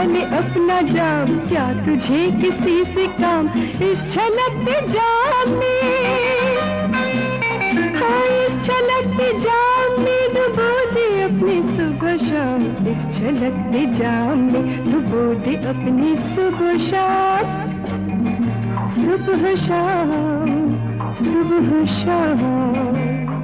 ले अपना जाम, क्या तुझे किसी से काम इस छलकते जाम में। हाँ इस छलकते जाम में डुबो दे अपनी सुबह शाम, इस छलकते जाम में डुबो दे अपनी सुबह शाम। सुबह शाम सुबह शाम।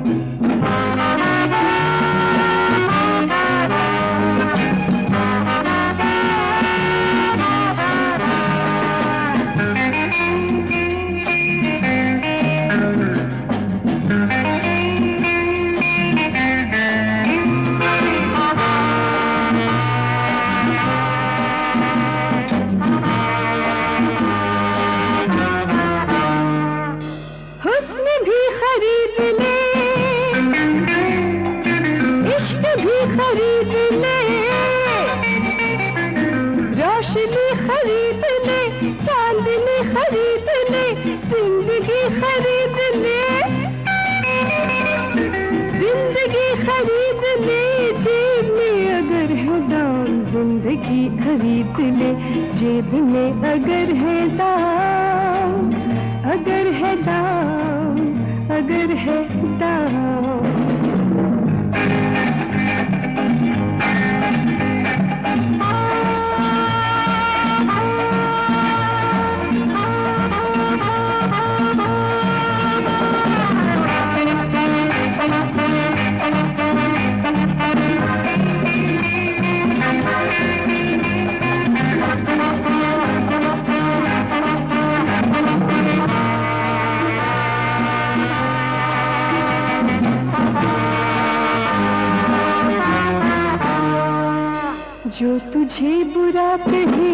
खरीद ले इश्क भी खरीद ले, रोशनी खरीद ले, चांदनी खरीद ले, जिंदगी खरीद ले, जिंदगी खरीद ले। जेब में अगर है दाम जिंदगी खरीद ले, जेब में अगर है दाम, अगर है दाम, अगर है दाम। जो तुझे बुरा कहे,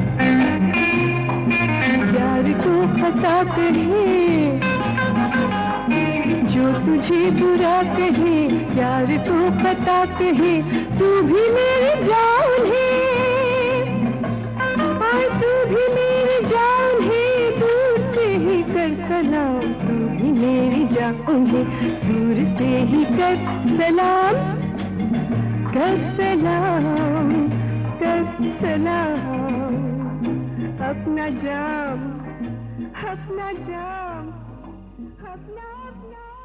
प्यार को खता कहे, जो तुझे बुरा कहे, प्यार को खता कहे, तू भी मेरी जान है, और तू भी मेरी जान है। दूर से ही कर सलाम, तू भी मेरी जान है, दूर से ही कर सलाम, कर सलाम, कर सलाम। अपना जाम, अपना जाम, अपना अपना